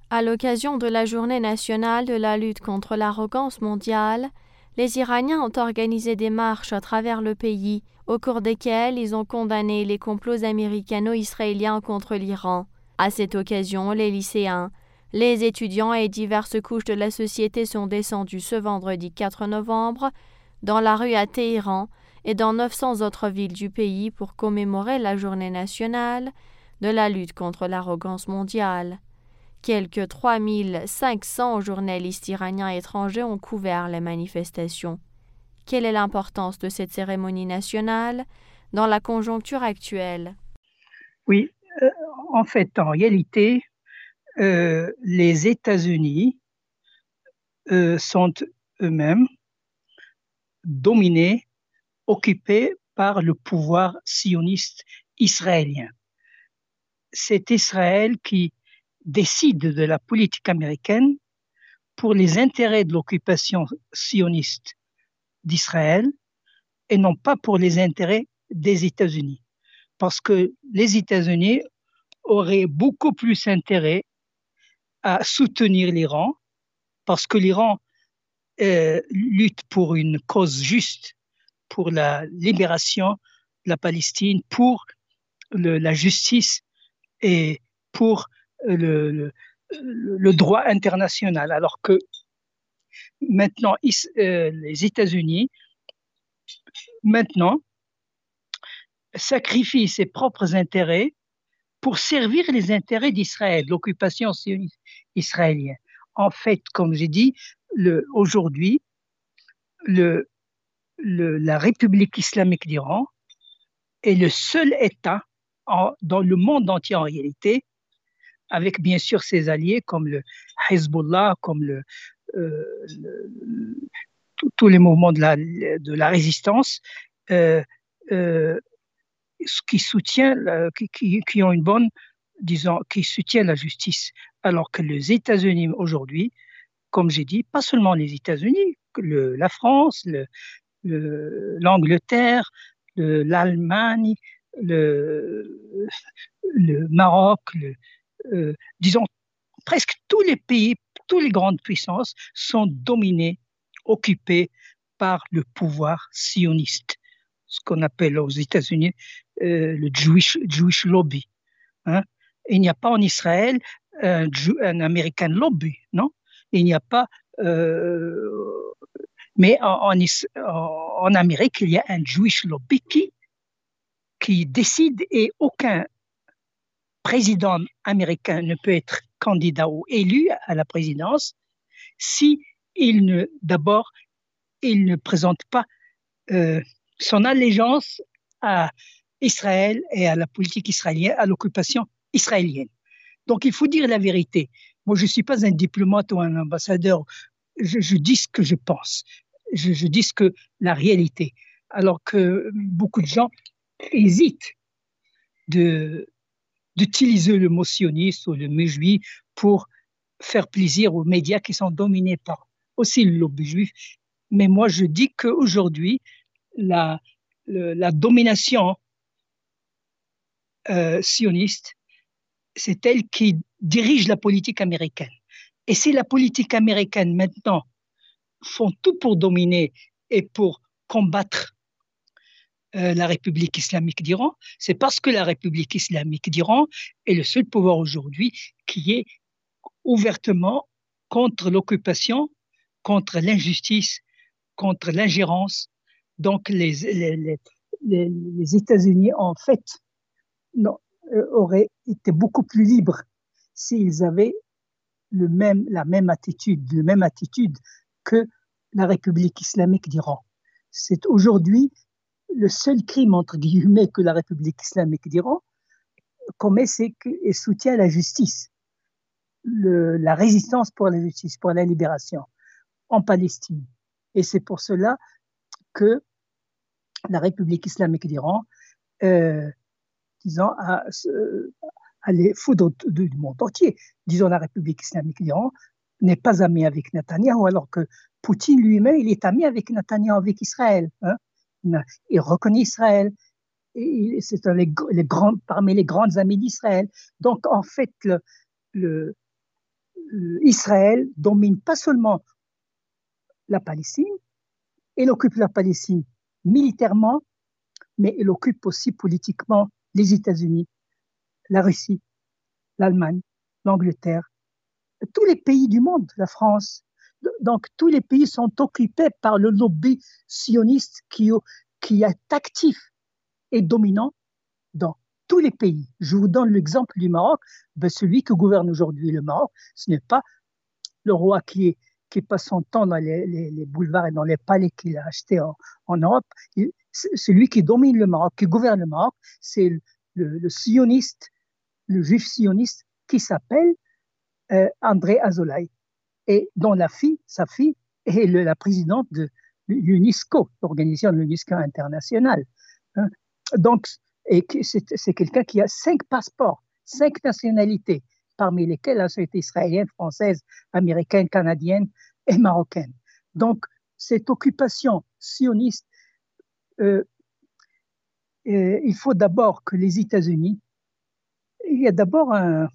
À l'occasion de la Journée nationale de la lutte contre l'arrogance mondiale, les Iraniens ont organisé des marches à travers le pays, au cours desquelles ils ont condamné les complots américano-israéliens contre l'Iran. À cette occasion, les lycéens, les étudiants et diverses couches de la société sont descendus ce vendredi 4 novembre dans la rue à Téhéran et dans 900 autres villes du pays pour commémorer la Journée nationale de la lutte contre l'arrogance mondiale. Quelques 3500 journalistes iraniens étrangers ont couvert les manifestations. Quelle est l'importance de cette cérémonie nationale dans la conjoncture actuelle? Oui, euh, en fait, en réalité, les États-Unis sont eux-mêmes dominés, occupés par le pouvoir sioniste israélien. C'est Israël qui décide de la politique américaine pour les intérêts de l'occupation sioniste d'Israël et non pas pour les intérêts des États-Unis. Parce que les États-Unis auraient beaucoup plus intérêt à soutenir l'Iran, parce que l'Iran lutte pour une cause juste, pour la libération de la Palestine, pour la justice et pour le, le, le droit international. Alors que maintenant, les États-Unis, maintenant, sacrifient ses propres intérêts pour servir les intérêts d'Israël, l'occupation sioniste israélienne. En fait, comme j'ai dit, aujourd'hui, le, la République islamique d'Iran est le seul État dans le monde entier en réalité, avec bien sûr ses alliés comme le Hezbollah, comme le, tous les mouvements de la résistance, euh, euh, qui soutient, qui ont une bonne, disons, qui soutient la justice. Alors que les États-Unis aujourd'hui, comme j'ai dit, pas seulement les États-Unis, la France, l'Angleterre, l'Allemagne, le Maroc, disons, presque tous les pays, toutes les grandes puissances sont dominées, occupées par le pouvoir sioniste, ce qu'on appelle aux États-Unis le Jewish Lobby. Hein. Il n'y a pas en Israël un American Lobby, non? Il n'y a pas. Mais en Amérique, il y a un Jewish Lobby qui décide et aucun président américain ne peut être candidat ou élu à la présidence si d'abord, il ne présente pas euh, son allégeance à Israël et à la politique israélienne, à l'occupation israélienne. Donc, il faut dire la vérité. Moi, je ne suis pas un diplomate ou un ambassadeur. Je dis ce que je pense. Je dis ce que la réalité. Alors que beaucoup de gens hésitent de, d'utiliser le mot sioniste ou le mot juif pour faire plaisir aux médias qui sont dominés par aussi le lobby juif. Mais moi, je dis qu'aujourd'hui, la, la domination sioniste, c'est elle qui dirige la politique américaine. Et si la politique américaine maintenant font tout pour dominer et pour combattre la République islamique d'Iran, c'est parce que la République islamique d'Iran est le seul pouvoir aujourd'hui qui est ouvertement contre l'occupation, contre l'injustice, contre l'ingérence. Donc les États-Unis, en fait, non, auraient été beaucoup plus libres s'ils avaient la même attitude que la République islamique d'Iran. C'est aujourd'hui le seul crime, entre guillemets, que la République islamique d'Iran commet, c'est qu'elle soutient la justice, la résistance pour la justice, pour la libération en Palestine. Et c'est pour cela que la République islamique d'Iran, euh, disons, a les foudres du monde entier. Disons, la République islamique d'Iran n'est pas amie avec Netanyahou, alors que Poutine lui-même, il est ami avec Netanyahou, avec Israël. Hein. Il reconnaît Israël. C'est parmi les grandes amies d'Israël. Donc, en fait, le, Israël domine pas seulement la Palestine, elle occupe la Palestine militairement, mais elle occupe aussi politiquement les États-Unis, la Russie, l'Allemagne, l'Angleterre, tous les pays du monde, la France. Donc, tous les pays sont occupés par le lobby sioniste qui est actif et dominant dans tous les pays. Je vous donne l'exemple du Maroc. Ben, celui qui gouverne aujourd'hui le Maroc, ce n'est pas le roi qui passe son temps dans les boulevards et dans les palais qu'il a achetés en Europe. Celui qui domine le Maroc, qui gouverne le Maroc, c'est le sioniste, le juif sioniste qui s'appelle André Azoulay, et dont sa fille, est la présidente de l'UNESCO, l'organisation de l'UNESCO internationale. Hein. Donc, c'est quelqu'un qui a 5 passeports, 5 nationalités, parmi lesquelles la société israélienne, française, américaine, canadienne et marocaine. Donc, cette occupation sioniste, il faut d'abord que les États-Unis, il y a d'abord un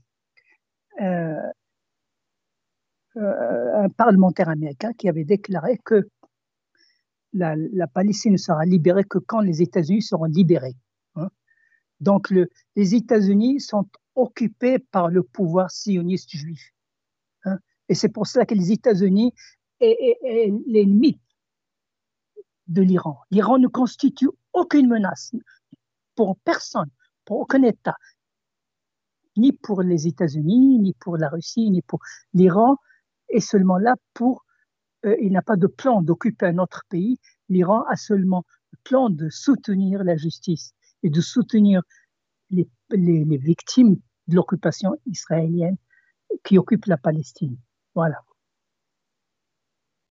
parlementaire américain qui avait déclaré que la Palestine ne sera libérée que quand les États-Unis seront libérés. Hein. Donc, les États-Unis sont occupés par le pouvoir sioniste juif. Hein. Et c'est pour cela que les États-Unis est l'ennemi de l'Iran. L'Iran ne constitue aucune menace pour personne, pour aucun État, ni pour les États-Unis, ni pour la Russie, ni pour l'Iran, est seulement là il n'a pas de plan d'occuper un autre pays. L'Iran a seulement le plan de soutenir la justice et de soutenir les victimes de l'occupation israélienne qui occupe la Palestine. Voilà.